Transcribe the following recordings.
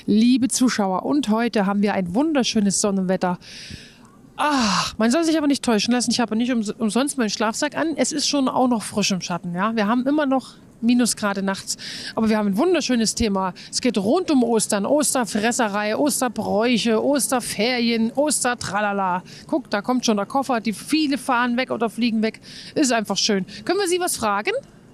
liebe Zuschauer, und heute haben wir ein wunderschönes Sonnenwetter. Ach, man soll sich aber nicht täuschen lassen. Ich habe nicht umsonst meinen Schlafsack an. Es ist schon auch noch frisch im Schatten. Ja? Wir haben immer noch Minusgrade nachts. Aber wir haben ein wunderschönes Thema. Es geht rund um Ostern. Osterfresserei, Osterbräuche, Osterferien, Ostertralala. Guck, da kommt schon der Koffer. Die viele fahren weg oder fliegen weg. Ist einfach schön. Können wir Sie was fragen?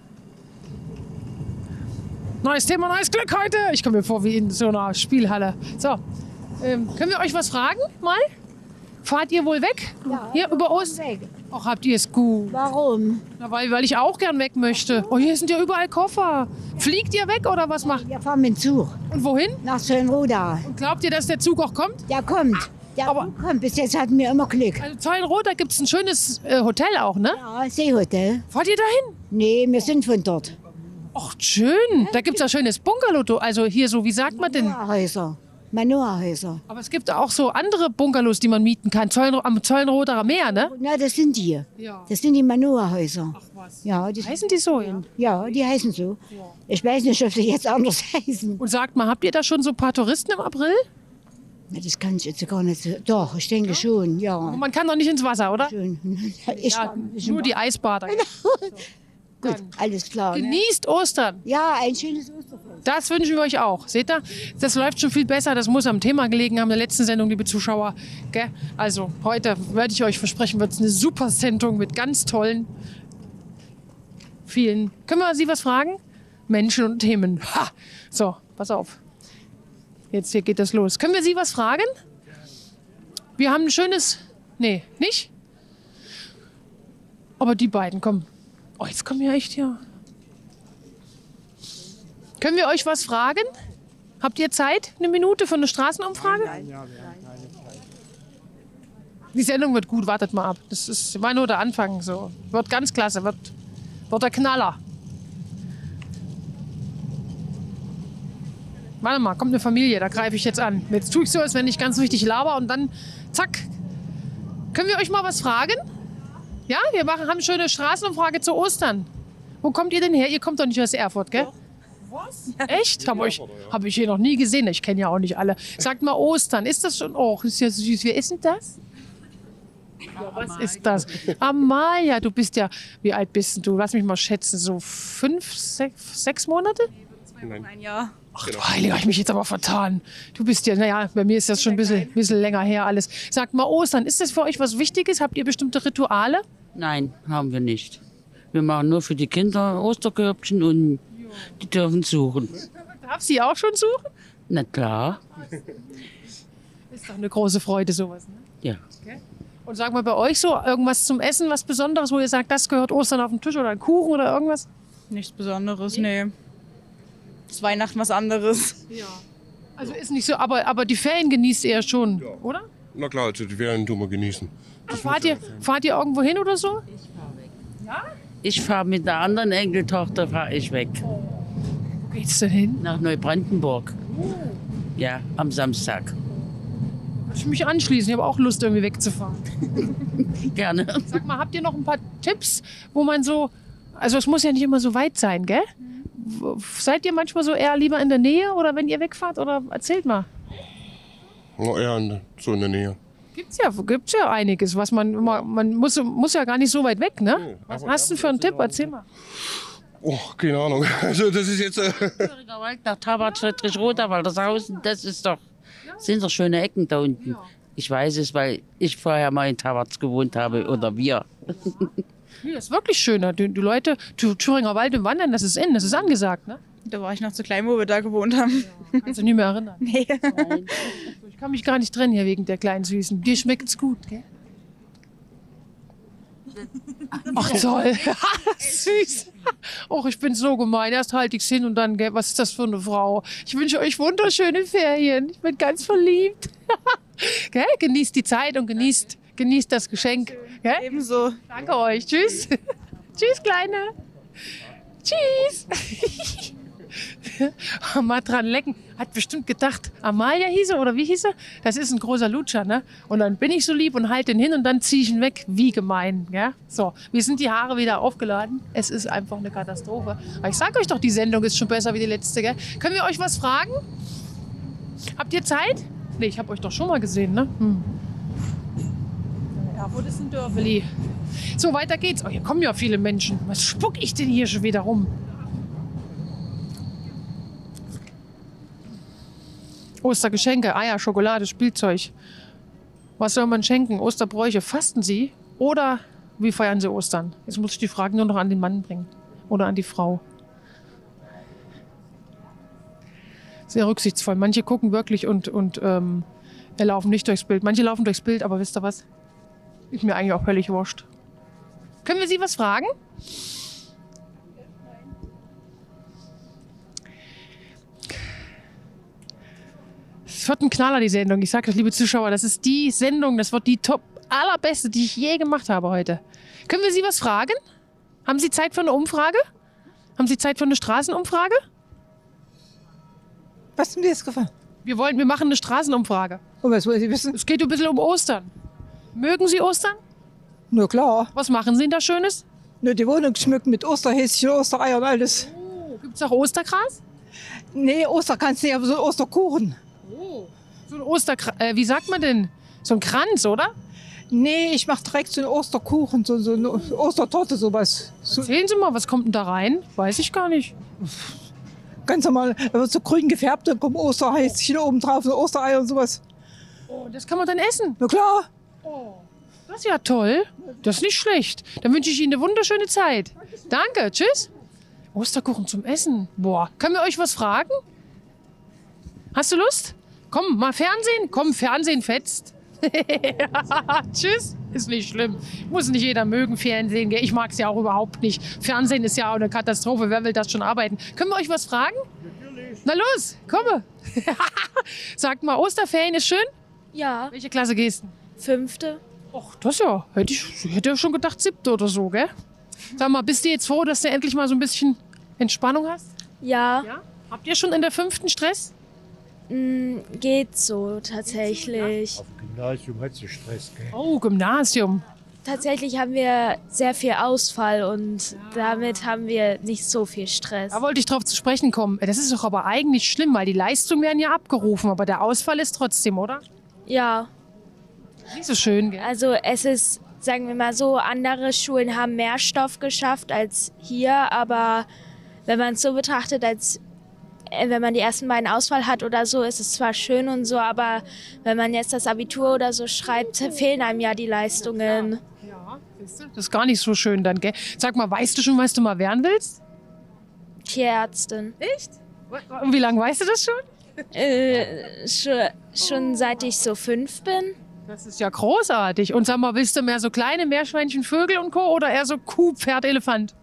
Neues Thema, neues Glück heute. Ich komme mir vor wie in so einer Spielhalle. So, können wir euch was fragen mal? Fahrt ihr wohl weg? Ja, hier über Ostern? weg. Ach, habt ihr es gut? Warum? Na, weil ich auch gern weg möchte. Oh, hier sind ja überall Koffer. Fliegt ihr weg oder was macht? Wir fahren mit dem Zug Und wohin? nach Zollenroda. Und glaubt ihr, dass der Zug auch kommt? Der kommt. Der Aber- Zug kommt. Bis jetzt hatten wir immer Glück. Also Zollenroda gibt es ein schönes Hotel auch, ne? Ja, Seehotel. Fahrt ihr dahin? Nee, wir sind von dort. Ach, schön. Da gibt es ein schönes Bungalow. Also hier so, wie sagt man denn? Manoa-Häuser. Manoa-Häuser. Aber es gibt auch so andere Bungalows, die man mieten kann. Am Zollenroder Meer, ne? Na, das sind die. Ja. Das sind die Manoa-Häuser. Ach was. Ja, die, Heißen die so, ja? ja, die heißen so. Ich weiß nicht, ob die jetzt anders heißen. Und sagt mal, habt ihr da schon so ein paar Touristen im April? Na, das kann ich jetzt gar nicht. Doch, ich denke schon, ja. Und man kann doch nicht ins Wasser, oder? Schön. Ich Ja, war ein bisschen nur die Eisbader. gut, alles klar. Ne? Genießt Ostern. Ja, ein schönes Osterfest. Das wünschen wir euch auch. Seht ihr? Das läuft schon viel besser. Das muss am Thema gelegen haben, der letzten Sendung, liebe Zuschauer. Gell? Also heute werde ich euch versprechen, wird es eine super Sendung mit ganz tollen, vielen. Können wir Sie was fragen? Menschen und Themen. Ha! So, pass auf. Jetzt hier geht das los. Können wir Sie was fragen? Wir haben ein schönes... Nee, nicht? Aber die beiden, kommen. Oh, jetzt kommen wir echt hier. Können wir euch was fragen? Habt ihr Zeit? Eine Minute für eine Straßenumfrage? Nein. Die Sendung wird gut, wartet mal ab. War nur der Anfang. So. Wird ganz klasse, wird der Knaller. Warte mal, kommt eine Familie, da greife ich jetzt an. Jetzt tue ich so, als wenn ich ganz richtig laber und dann zack. Können wir euch mal was fragen? Ja, haben eine schöne Straßenumfrage zu Ostern. Wo kommt ihr denn her? Ihr kommt doch nicht aus Erfurt, gell? Was? Echt? Hab ich hier noch nie gesehen. Ich kenne ja auch nicht alle. Sagt mal Ostern. Ist das schon? Oh, ist ja süß. Wer ist denn das? Ja, was ist das? Amalia, du bist ja... Wie alt bist denn du? Lass mich mal schätzen. So 5, 6 Monate? Ein Jahr. Ach du Heiliger, hab ich mich jetzt aber vertan. Du bist ja... Naja, bei mir ist das schon ein bisschen länger her alles. Sagt mal Ostern. Ist das für euch was Wichtiges? Habt ihr bestimmte Rituale? Nein, haben wir nicht. Wir machen nur für die Kinder Osterkörbchen und die dürfen suchen. Darf sie auch schon suchen? Na klar, Ist doch eine große Freude, sowas. Ne? ja. Und sag mal, bei euch so irgendwas zum Essen, was Besonderes, wo ihr sagt, das gehört Ostern auf den Tisch oder ein Kuchen oder irgendwas? Nichts Besonderes, nee. Ist Weihnachten was anderes. Ja. Also ist nicht so, aber die Ferien genießt ihr schon, oder? Na klar, also die Ferien tun wir genießen. Fahrt ihr irgendwo hin oder so? Ich fahre mit der anderen Enkeltochter weg. Wo geht's denn hin? Nach Neubrandenburg. Ja, am Samstag. Würde ich mich anschließen, ich habe auch Lust, irgendwie wegzufahren. Gerne. Sag mal, habt ihr noch ein paar Tipps, wo man so, also es muss ja nicht immer so weit sein, gell? Seid ihr manchmal so eher lieber in der Nähe oder wenn ihr wegfahrt? Oder erzählt mal. Na, eher so in der Nähe. Gibt's ja einiges, was man muss ja gar nicht so weit weg, ne? Was hast du für einen Tipp? Erzähl mal. Oh, keine Ahnung. Also das ist jetzt... Thüringer Wald nach Tabat, Friedrich-Roda, Waltershausen, sind doch schöne Ecken da unten. Ich weiß es, weil ich vorher mal in Tabat gewohnt habe oder wir. Nee, das ist wirklich schön. Die Leute, Thüringer Wald im Wandern, das ist angesagt, ne? Da war ich noch zu klein, wo wir da gewohnt haben. Kannst du nicht mehr erinnern. Nee. Ich kann mich gar nicht trennen hier wegen der kleinen Süßen. Dir schmeckt's gut, gell? Ach toll, süß. Och, ich bin so gemein. Erst halte ich's hin und dann, gell, was ist das für eine Frau? Ich wünsche euch wunderschöne Ferien. Ich bin ganz verliebt. Gell? Genießt die Zeit und genießt das Geschenk. Gell? Ebenso. Danke euch. Tschüss. Tschüss, Kleine. Tschüss. Mal dran lecken. Hat bestimmt gedacht, Amalia hieß er oder wie hieß er? Das ist ein großer Lutscher, ne? Und dann bin ich so lieb und halte ihn hin und dann ziehe ich ihn weg. Wie gemein, ja? So, mir sind die Haare wieder aufgeladen. Es ist einfach eine Katastrophe. Aber ich sag euch doch, die Sendung ist schon besser wie die letzte, gell? Können wir euch was fragen? Habt ihr Zeit? Nee, ich habe euch doch schon mal gesehen, ne? Erfurt ist ein Dörfeli. So, weiter geht's. Oh, hier kommen ja viele Menschen. Was spuck ich denn hier schon wieder rum? Ostergeschenke, Eier, Schokolade, Spielzeug. Was soll man schenken? Osterbräuche. Fasten Sie? Oder wie feiern Sie Ostern? Jetzt muss ich die Frage nur noch an den Mann bringen. Oder an die Frau. Sehr rücksichtsvoll. Manche gucken wirklich und laufen nicht durchs Bild. Manche laufen durchs Bild, aber wisst ihr was? Ist mir eigentlich auch völlig wurscht. Können wir Sie was fragen? Es wird ein Knaller, die Sendung. Ich sage das, liebe Zuschauer, das ist die Sendung, das wird die top allerbeste, die ich je gemacht habe heute. Können wir Sie was fragen? Haben Sie Zeit für eine Umfrage? Haben Sie Zeit für eine Straßenumfrage? Was ist denn dir jetzt gefallen? Wir machen eine Straßenumfrage. Und was wollen Sie wissen? Es geht ein bisschen um Ostern. Mögen Sie Ostern? Na klar. Was machen Sie denn da Schönes? Nur die Wohnung schmücken mit Osterhäschen, Ostereier und alles. Oh, gibt es auch Ostergras? Nee, Osterkranz nicht, aber so ein Osterkuchen. Oh. So ein wie sagt man denn? So ein Kranz, oder? Nee, ich mach direkt so einen Osterkuchen, so eine Ostertorte, sowas. So, Erzählen Sie mal, was kommt denn da rein? Weiß ich gar nicht. ganz normal, da wird so grün gefärbt, dann kommen Osterhäschen oben drauf, so Ostereier und sowas. Oh, das kann man dann essen. Na klar. Oh, das ist ja toll. Das ist nicht schlecht. Dann wünsche ich Ihnen eine wunderschöne Zeit. Danke, tschüss. Osterkuchen zum Essen. Boah, können wir euch was fragen? Hast du Lust? Komm, mal Fernsehen. Komm, Fernsehen fetzt. Tschüss. Ist nicht schlimm. Muss nicht jeder mögen Fernsehen. Gell? Ich mag es ja auch überhaupt nicht. Fernsehen ist ja auch eine Katastrophe. Wer will das schon arbeiten? Können wir euch was fragen? Natürlich. Na los, komme. Sagt mal, Osterferien ist schön? Ja, Welche Klasse gehst du? 5. Ach, das ja. Hätte ja schon gedacht 7. oder so, gell? Sag mal, bist du jetzt froh, dass du endlich mal so ein bisschen Entspannung hast? Ja, Ja. Habt ihr schon in der 5. Stress? geht so tatsächlich. Auf dem Gymnasium hat sie Stress, gell? Oh, Gymnasium. Tatsächlich haben wir sehr viel Ausfall und damit haben wir nicht so viel Stress. Da wollte ich drauf zu sprechen kommen. Das ist doch aber eigentlich schlimm, weil die Leistungen werden ja abgerufen, aber der Ausfall ist trotzdem, oder? Ja, Nicht so schön, gell? also es ist, sagen wir mal so, andere Schulen haben mehr Stoff geschafft als hier, aber wenn man es so betrachtet, als wenn man die ersten beiden Auswahl hat oder so, ist es zwar schön und so, aber wenn man jetzt das Abitur oder so schreibt, fehlen einem ja die Leistungen. Ja, siehst du? Das ist gar nicht so schön dann, gell? Sag mal, weißt du schon, was du mal werden willst? Tierärztin. Echt? Und wie lange weißt du das schon? Schon seit ich so 5 bin. Das ist ja großartig. Und sag mal, willst du mehr so kleine Meerschweinchen, Vögel und Co. oder eher so Kuh, Pferd, Elefant?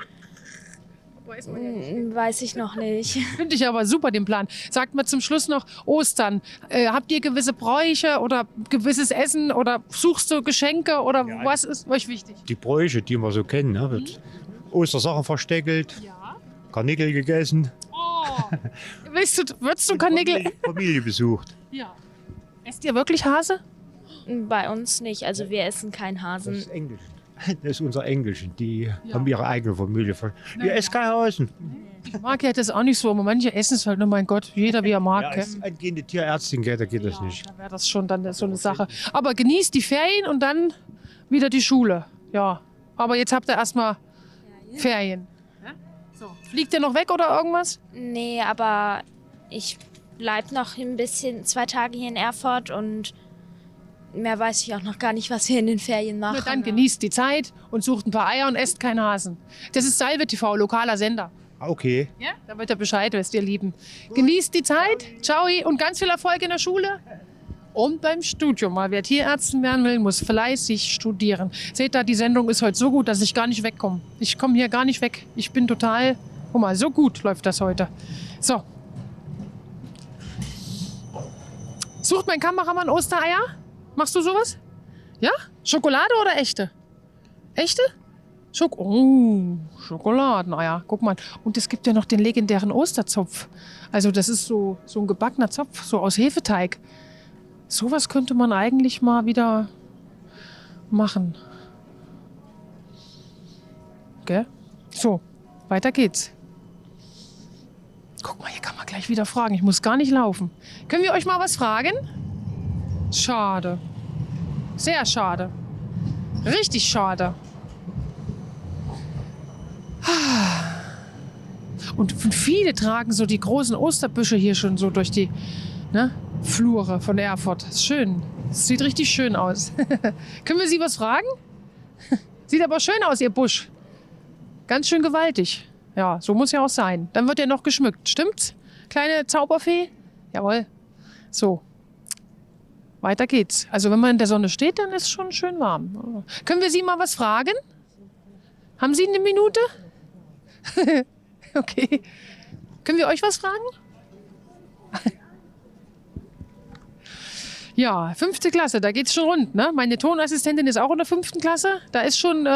Weiß ich noch nicht. Finde ich aber super, den Plan. Sagt mal zum Schluss noch Ostern. Habt ihr gewisse Bräuche oder gewisses Essen oder suchst du Geschenke oder was ist euch wichtig? Die Bräuche, die wir so kennen, ne? Wird Ostersachen versteckelt, Ja. Karnickel gegessen, Oh. Würdest du Karnickel? Familie besucht. Ja. Esst ihr wirklich Hase? Bei uns nicht, also wir essen kein Das Hasen. ist Englisch. Das ist unser Englischen. Die haben ihre eigene Familie. Wir essen kein Hasen. Ich mag ja das auch nicht so, aber manche essen es halt, nur mein Gott, jeder wie er mag. Ja, gell? als angehende Tierärztin geht, da geht das nicht. Da wäre das schon dann so eine Sache. Aber genießt die Ferien und dann wieder die Schule. Ja. Aber jetzt habt ihr erstmal Ferien. So. Fliegt ihr noch weg oder irgendwas? Nee, aber ich bleib noch ein bisschen 2 Tage hier in Erfurt und mehr weiß ich auch noch gar nicht, was wir in den Ferien machen. Na, dann genießt die Zeit und sucht ein paar Eier und esst keinen Hasen. Das ist Salve TV, lokaler Sender. Okay. Ja? Damit ihr Bescheid wisst, ihr Lieben. Genießt die Zeit, ciao und ganz viel Erfolg in der Schule und beim Studium. Mal wer Tierärztin werden will, muss fleißig studieren. Seht ihr, die Sendung ist heute so gut, dass ich gar nicht wegkomme. Ich komme hier gar nicht weg. Ich bin total, guck mal, so gut läuft das heute. So. Sucht mein Kameramann Ostereier? Machst du sowas? Ja? Schokolade oder echte? Echte? Schokoladeneier. Guck mal. Und es gibt ja noch den legendären Osterzopf. Also das ist so ein gebackener Zopf, so aus Hefeteig. Sowas könnte man eigentlich mal wieder machen. Gell? So, weiter geht's. Guck mal, hier kann man gleich gleich wieder fragen. Ich muss gar nicht laufen. Können wir euch mal was fragen? Schade. Sehr schade. Richtig schade. Und viele tragen so die großen Osterbüsche hier schon so durch die Flure von Erfurt. Das ist schön. Das sieht richtig schön aus. Können wir Sie was fragen? Sieht aber schön aus, Ihr Busch. Ganz schön gewaltig. Ja, so muss ja auch sein. Dann wird er noch geschmückt. Stimmt's? Kleine Zauberfee? Jawohl. So. Weiter geht's. Also wenn man in der Sonne steht, dann ist es schon schön warm. Können wir Sie mal was fragen? Haben Sie eine Minute? Okay. Können wir euch was fragen? Ja, 5. Klasse, da geht's schon rund. Ne? Meine Tonassistentin ist auch in der 5. Klasse. Da ist schon,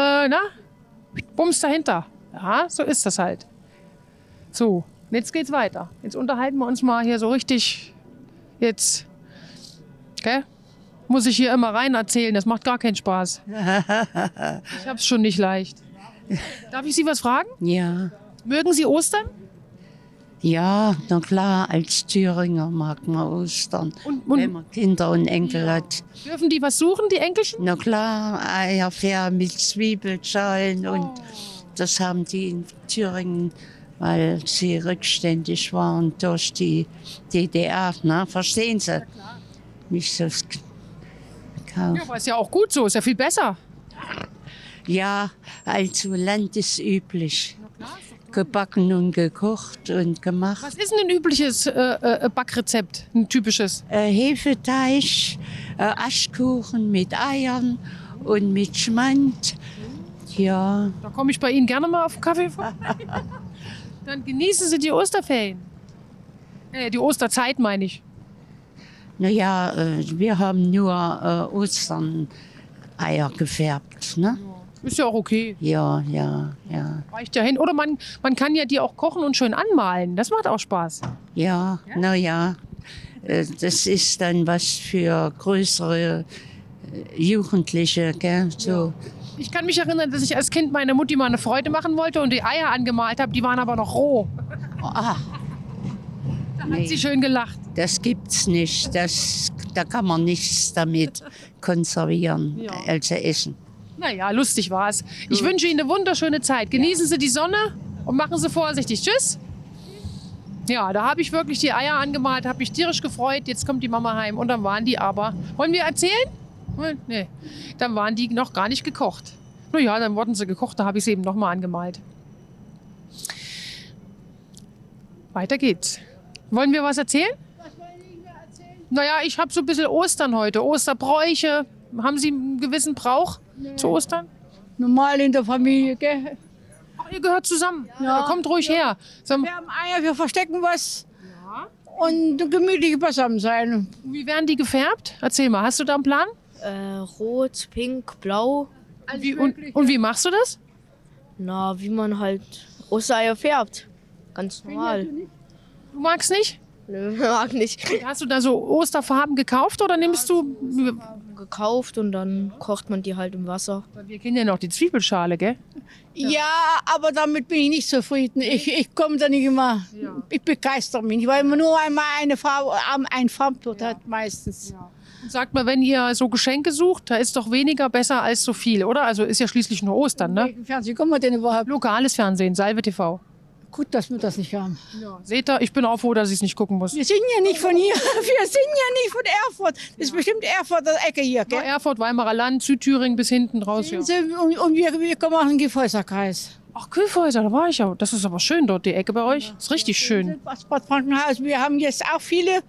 Bums dahinter. Ja, so ist das halt. So, und jetzt geht's weiter. Jetzt unterhalten wir uns mal hier so richtig. Jetzt, gell? Muss ich hier immer rein erzählen, das macht gar keinen Spaß. Ich hab's schon nicht leicht. Darf ich Sie was fragen? Ja. Mögen Sie Ostern? Ja, na klar, als Thüringer mag man Ostern. Und Wenn man Kinder und Enkel hat. dürfen die was suchen, die Enkelchen? Na klar, Eierfähr mit Zwiebelschalen und das haben die in Thüringen, weil sie rückständig waren durch die DDR, ne? Verstehen Sie? Nicht so Ja, gekauft. aber ist ja auch gut so, ist ja viel besser. Ja, also landesüblich. Gebacken und gekocht und gemacht. Was ist denn ein übliches Backrezept, ein typisches? Hefeteig, Aschkuchen mit Eiern und mit Schmand. Ja, Da komme ich bei Ihnen gerne mal auf den Kaffee vorbei. Dann genießen Sie die Osterferien. Die Osterzeit meine ich. naja, wir haben nur Ostern-Eier gefärbt. Ne? Ist ja auch okay. Ja. Reicht ja hin. Oder man kann ja die auch kochen und schön anmalen. Das macht auch Spaß. Ja, naja. Das ist dann was für größere Jugendliche, gell? So. Ich kann mich erinnern, dass ich als Kind meiner Mutti mal eine Freude machen wollte und die Eier angemalt habe. Die waren aber noch roh. Ah, Da hat sie schön gelacht. das gibt's nicht. Da kann man nichts damit konservieren, Ja. also essen. Naja, lustig war's. Ich wünsche Ihnen eine wunderschöne Zeit. Genießen Sie die Sonne und machen Sie vorsichtig. Tschüss. Ja, da habe ich wirklich die Eier angemalt, habe mich tierisch gefreut. Jetzt kommt die Mama heim und dann waren die aber... Wollen wir erzählen? Nee. Dann waren die noch gar nicht gekocht. Naja, dann wurden sie gekocht, da habe ich sie eben nochmal angemalt. Weiter geht's. Wollen wir was erzählen? Was wollen Sie erzählen? Naja, ich habe so ein bisschen Ostern heute. Osterbräuche. Haben Sie einen gewissen Brauch zu Ostern? Normal in der Familie, gell? Ach, ihr gehört zusammen. Ja. Kommt ruhig her. So, Wir haben Eier, wir verstecken was. Und gemütlich beisammen sein. wie werden die gefärbt? Erzähl mal, hast du da einen Plan? Rot, pink, blau. Und wie machst du das? Na, wie man halt Ostereier färbt. Ganz normal. Du magst nicht? Nö, mag nicht. Hast du da so Osterfarben gekauft oder nimmst du... Gekauft und dann kocht man die halt im Wasser. Wir kennen ja noch die Zwiebelschale, gell? Ja, aber damit bin ich nicht zufrieden. Ich komme da nicht immer. Ich begeister mich nicht, weil man nur einmal ein Farbblatt hat meistens. Und sagt mal, wenn ihr so Geschenke sucht, da ist doch weniger besser als so viel, oder? Also ist ja schließlich nur Ostern, ne? Welchen Fernsehen kommen wir denn überhaupt? Lokales Fernsehen, Salve TV. Gut, dass wir das nicht haben. Seht ihr, ich bin auch froh, dass ich es nicht gucken muss. Wir sind ja nicht von hier. Wir sind ja nicht von Erfurt. Das ist bestimmt Erfurter Ecke hier, Nur gell? Erfurt, Weimarer Land, Südthüringen bis hinten raus. Ja. Und wir kommen aus dem Gefäuserkreis. Ach, Kühlhäuser, da war ich ja. Das ist aber schön dort, die Ecke bei euch. Ist richtig schön. Das Bad Frankenhaus. Wir haben jetzt auch viele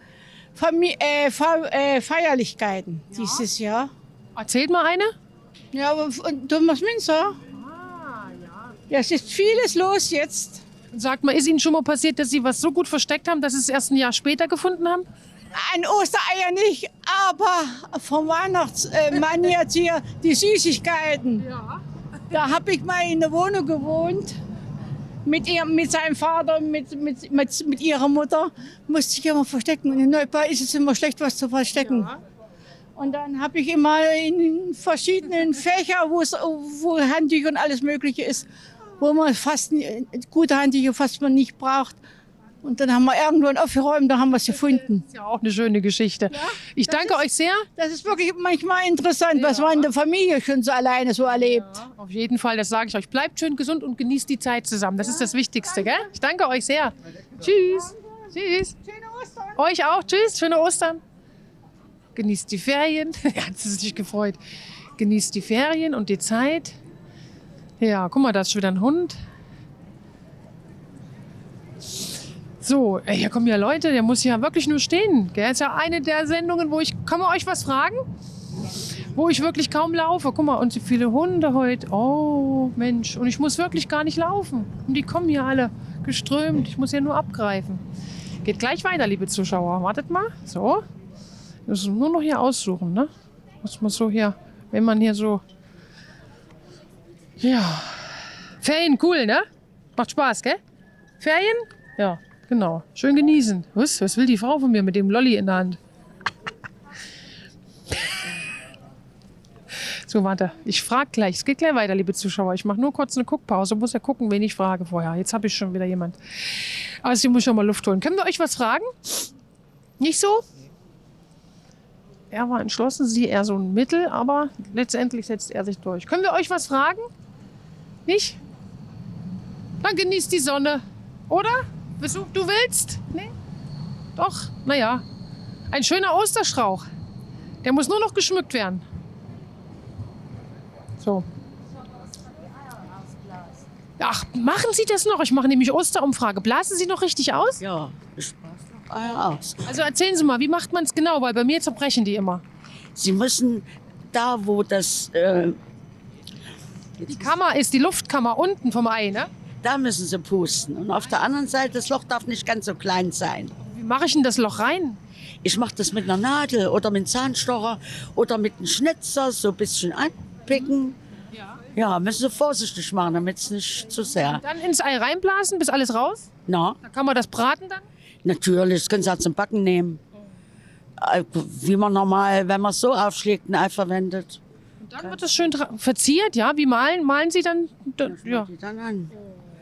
Feierlichkeiten dieses Jahr. Erzählt mal eine. Ja, aber Thomas Münzer. Ja, es ist vieles los jetzt. Und sagt mal, ist Ihnen schon mal passiert, dass Sie was so gut versteckt haben, dass Sie es erst ein Jahr später gefunden haben? Ein Ostereier nicht, aber vom Weihnachtsmann jetzt hier die Süßigkeiten. Ja. Da habe ich mal in der Wohnung gewohnt. Mit seinem Vater, mit ihrer Mutter. Musste ich immer verstecken. Und in Neubau ist es immer schlecht, was zu verstecken. Ja. Und dann habe ich immer in verschiedenen Fächern, wo Handtücher und alles Mögliche ist, wo man fast gute Handtücher fast man nicht braucht, Und dann haben wir irgendwann aufgeräumt, da haben wir es gefunden. Das ist ja auch eine schöne Geschichte. Ich danke euch sehr. Das ist wirklich manchmal interessant, was man in der Familie schon so alleine so erlebt. Ja, auf jeden Fall, das sage ich euch. Bleibt schön gesund und genießt die Zeit zusammen. Das ist das Wichtigste, gell? Ich danke euch sehr. Tschüss. Tschüss. Schöne Ostern. Euch auch. Tschüss. Schöne Ostern. Genießt die Ferien. Ja, hat sie sich gefreut. Genießt die Ferien und die Zeit. Ja, guck mal, da ist schon wieder ein Hund. So, hier kommen ja Leute, der muss ja wirklich nur stehen. Gell? Das ist ja eine der Sendungen, wo ich... Kann man euch was fragen? Wo ich wirklich kaum laufe. Guck mal, und so viele Hunde heute. Oh, Mensch. Und ich muss wirklich gar nicht laufen. Und die kommen hier alle geströmt. Ich muss ja nur abgreifen. Geht gleich weiter, liebe Zuschauer. Wartet mal. So. Wir müssen nur noch hier aussuchen, ne? Muss man so hier... Wenn man hier so... Ja. Ferien, cool, ne? Macht Spaß, gell? Ferien? Ja, genau. Schön genießen. Was will die Frau von mir mit dem Lolli in der Hand? So, warte. Ich frage gleich. Es geht gleich weiter, liebe Zuschauer. Ich mache nur kurz eine Guckpause. Muss ja gucken, wen ich frage vorher. Jetzt habe ich schon wieder jemand. Aber ich muss schon mal Luft holen. Können wir euch was fragen? Nicht so? Er war entschlossen, sie eher so ein Mittel, aber letztendlich setzt er sich durch. Können wir euch was fragen? Nicht? Dann genießt die Sonne. Oder? Du willst? Nee? Doch? Naja. Ein schöner Osterstrauch. Der muss nur noch geschmückt werden. So. Ach, machen Sie das noch? Ich mache nämlich Osterumfrage. Blasen Sie noch richtig aus? Ja, ich blase noch Eier aus. Also erzählen Sie mal, wie macht man es genau? Weil bei mir zerbrechen die immer. Sie müssen da, wo das... Die Kammer ist die Luftkammer unten vom Ei, ne? Da müssen Sie pusten. Und auf der anderen Seite, das Loch darf nicht ganz so klein sein. Wie mache ich denn das Loch rein? Ich mache das mit einer Nadel oder mit einem Zahnstocher oder mit einem Schnitzer, so ein bisschen anpicken. Ja, müssen Sie vorsichtig machen, damit es nicht zu sehr... Dann ins Ei reinblasen, bis alles raus? Na, Da kann man das braten dann? natürlich, das können Sie auch zum Backen nehmen. Wie man normal, wenn man es so aufschlägt, ein Ei verwendet. Und dann wird es schön verziert, ja? Wie malen? Malen Sie dann? Ja. Die dann an.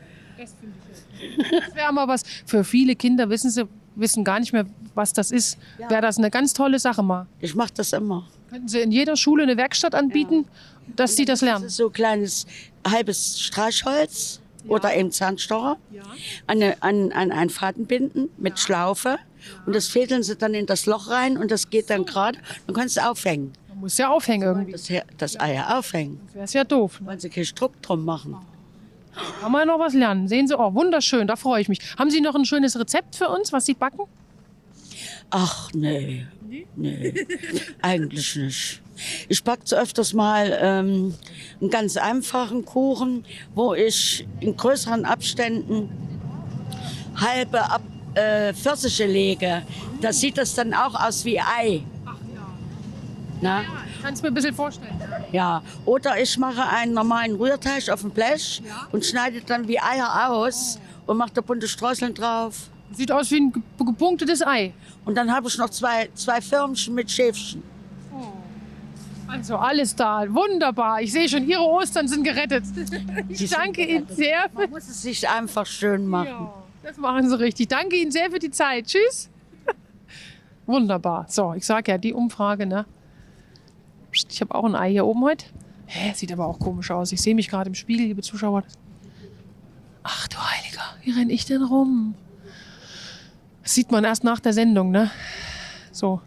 Das wäre mal was. Für viele Kinder wissen gar nicht mehr, was das ist. Wäre das eine ganz tolle Sache mal. Ich mache das immer. Könnten Sie in jeder Schule eine Werkstatt anbieten, dass Sie das Das lernen? ist so ein kleines halbes Streichholz oder eben Zahnstocher an einen Faden binden mit Schlaufe und das fädeln Sie dann in das Loch rein und das geht dann gerade. Dann können Sie aufhängen. Man muss ja aufhängen irgendwie. Das Eier aufhängen. Das wäre ja doof. Ne? Wollen Sie keinen Druck drum machen? Kann man noch was lernen. Sehen Sie, oh, wunderschön, da freue ich mich. Haben Sie noch ein schönes Rezept für uns, was Sie backen? Ach nee, eigentlich nicht. Ich backe so öfters mal einen ganz einfachen Kuchen, wo ich in größeren Abständen halbe Pfirsiche lege. Da sieht das dann auch aus wie Ei. Ach ja. Na? Ich kann es mir ein bisschen vorstellen. Ja, oder ich mache einen normalen Rührteig auf dem Blech und schneide dann wie Eier aus und mache da bunte Streuseln drauf. Sieht aus wie ein gepunktetes Ei. Und dann habe ich noch zwei Förmchen mit Schäfchen. Also alles da, wunderbar. Ich sehe schon, Ihre Ostern sind gerettet. Ich danke Ihnen sehr. Man muss es sich einfach schön machen. Ja, das machen Sie richtig. Danke Ihnen sehr für die Zeit. Tschüss. Wunderbar. So, ich sage ja, die Umfrage, ne? Psst, ich habe auch ein Ei hier oben heute. Sieht aber auch komisch aus. Ich sehe mich gerade im Spiegel, liebe Zuschauer. Ach du Heiliger, wie renne ich denn rum? Das sieht man erst nach der Sendung, ne? So.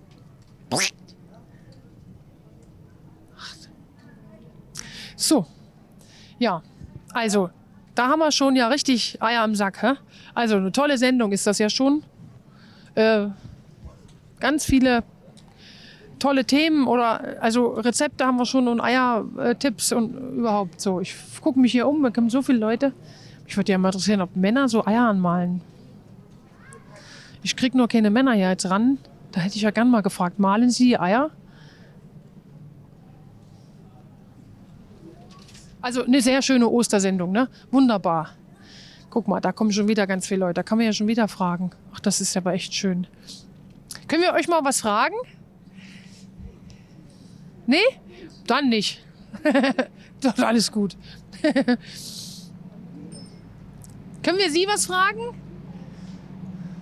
So. Ja, also, da haben wir schon ja richtig Eier am Sack, hä? Also, eine tolle Sendung ist das ja schon. Ganz viele tolle Themen oder also Rezepte haben wir schon und Eiertipps und überhaupt so. Ich gucke mich hier um, da kommen so viele Leute. Mich würde ja mal interessieren, ob Männer so Eier anmalen. Ich kriege nur keine Männer hier jetzt ran. Da hätte ich ja gern mal gefragt, malen Sie Eier? Also eine sehr schöne Ostersendung, ne? Wunderbar. Guck mal, da kommen schon wieder ganz viele Leute. Da kann man ja schon wieder fragen. Ach, das ist aber echt schön. Können wir euch mal was fragen? Nee? Dann nicht. Doch, alles gut. Können wir Sie was fragen?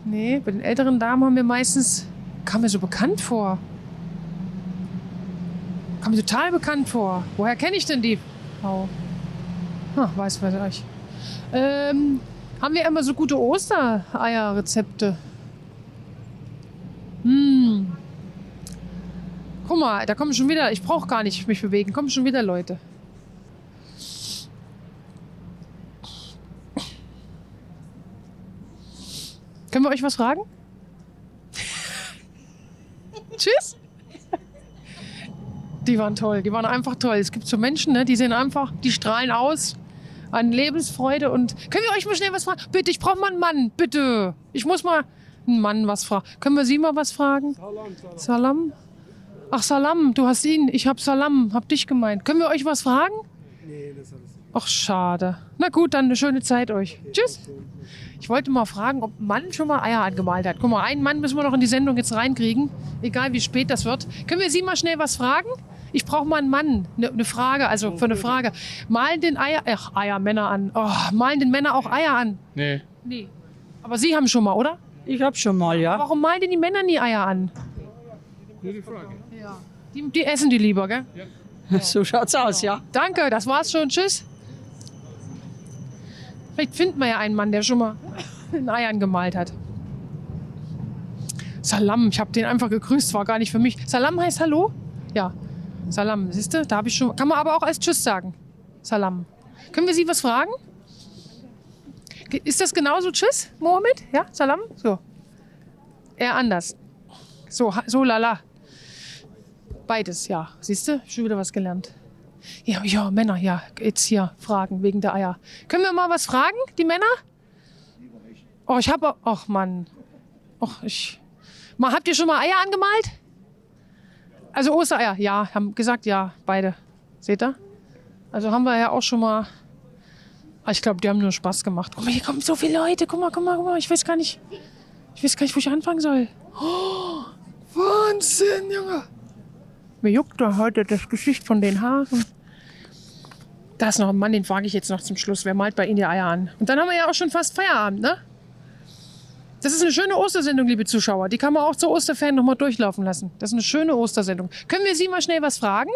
Nee, bei den älteren Damen haben wir meistens... Kam mir so bekannt vor. Kam mir total bekannt vor. Woher kenne ich denn die Frau? Weiß ich. Haben wir immer so gute Ostereierrezepte? Guck mal, da kommen schon wieder... Ich brauche gar nicht mich bewegen. Kommen schon wieder Leute. Können wir euch was fragen? Tschüss. Die waren toll, die waren einfach toll. Es gibt so Menschen, ne, die sehen einfach, die strahlen aus an Lebensfreude. Und können wir euch mal schnell was fragen? Bitte, ich brauche mal einen Mann, bitte. Ich muss mal einen Mann was fragen. Können wir Sie mal was fragen? Salam. Ach, Salam, du hast ihn. Ich hab Salam, hab dich gemeint. Können wir euch was fragen? Nee, das alles nicht. Ach, schade. Na gut, dann eine schöne Zeit euch. Tschüss. Ich wollte mal fragen, ob ein Mann schon mal Eier angemalt hat. Guck mal, einen Mann müssen wir noch in die Sendung jetzt reinkriegen. Egal, wie spät das wird. Können wir Sie mal schnell was fragen? Ich brauche mal einen Mann. Eine Frage, also für eine Frage. Malen den Männer an. Oh, malen den Männer auch Eier an? Nee. Nee. Aber Sie haben schon mal, oder? Ich habe schon mal, ja. Warum malen denn die Männer nie Eier an? Gute Frage. Ja. Die essen die lieber, gell? Ja. So schaut's aus, ja. Danke, das war's schon. Tschüss. Vielleicht findet man ja einen Mann, der schon mal in Eiern gemalt hat. Salam, ich habe den einfach gegrüßt, war gar nicht für mich. Salam heißt Hallo? Ja. Salam, siehst du? Da habe ich schon. Kann man aber auch als Tschüss sagen. Salam. Können wir Sie was fragen? Ist das genauso Tschüss, Mohammed? Ja, Salam? So. Eher anders. So lala. Beides, ja. Siehst du? Schon wieder was gelernt. Ja, Männer, ja. Jetzt hier fragen wegen der Eier. Können wir mal was fragen, die Männer? Oh, ich habe... Ach, Mann. Habt ihr schon mal Eier angemalt? Also Ostereier? Ja, haben gesagt ja, beide. Seht ihr? Also haben wir ja auch schon mal... Ich glaube, die haben nur Spaß gemacht. Guck mal, hier kommen so viele Leute. Guck mal. Ich weiß gar nicht, wo ich anfangen soll. Oh, Wahnsinn, Junge. Mir juckt da heute das Gesicht von den Haaren. Da ist noch ein Mann, den frage ich jetzt noch zum Schluss. Wer malt bei Ihnen die Eier an? Und dann haben wir ja auch schon fast Feierabend, ne? Das ist eine schöne Ostersendung, liebe Zuschauer. Die kann man auch zur Osterferien noch mal durchlaufen lassen. Das ist eine schöne Ostersendung. Können wir Sie mal schnell was fragen?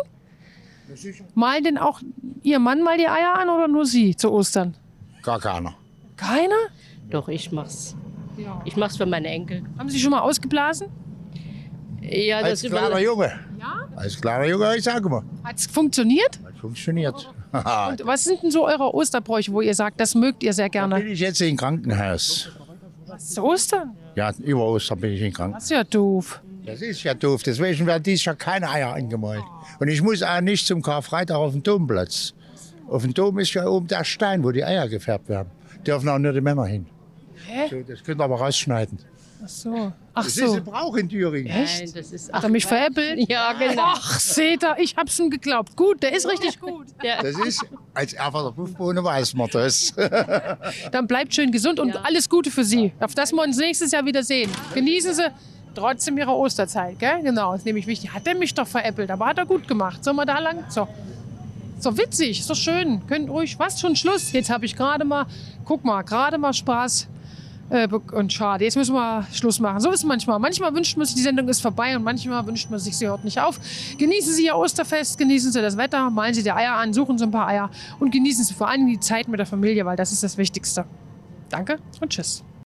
Malen denn auch Ihr Mann mal die Eier an oder nur Sie zu Ostern? Gar keiner. Keiner? Doch, ich mach's. Ja. Ich mach's für meine Enkel. Haben Sie schon mal ausgeblasen? Ja, Als kleiner Junge. Ja? Als kleiner Junge, ich sage mal. Hat es funktioniert? Das funktioniert. Und was sind denn so eure Osterbräuche, wo ihr sagt, das mögt ihr sehr Da gerne? bin ich jetzt im Krankenhaus. Zu Ostern? Ja, über Ostern bin ich im Krankenhaus. Das ist ja doof. Das ist ja doof. Deswegen werden dieses Jahr keine Eier angemalt. Und ich muss auch nicht zum Karfreitag auf den Domplatz. Auf dem Dom ist ja oben der Stein, wo die Eier gefärbt werden. Dürfen auch nur die Männer hin. Hä? So, das könnt ihr aber rausschneiden. Ach so. Ach Das ist so. ein Brauch in Thüringen. Echt? Das ist Hat er mich veräppelt? Ja, genau. Ach, seht ihr, ich hab's ihm geglaubt. Gut, der ist richtig gut. Das ist, als Erfer der Buchbohne weiß man das. Dann bleibt schön gesund und alles Gute für Sie. Auf das wir uns nächstes Jahr wieder sehen. Genießen Sie trotzdem Ihre Osterzeit, gell? Genau, das ist nämlich wichtig. Hat er mich doch veräppelt, aber hat er gut gemacht. Sollen wir da lang? So. So witzig, ist doch schön. Könnt ruhig, was schon Schluss? Jetzt habe ich gerade mal, guck mal, gerade mal Spaß. Und schade, jetzt müssen wir Schluss machen. So ist es manchmal. Manchmal wünscht man sich, die Sendung ist vorbei und manchmal wünscht man sich, sie hört nicht auf. Genießen Sie Ihr Osterfest, genießen Sie das Wetter, malen Sie die Eier an, suchen Sie ein paar Eier und genießen Sie vor allem die Zeit mit der Familie, weil das ist das Wichtigste. Danke und tschüss.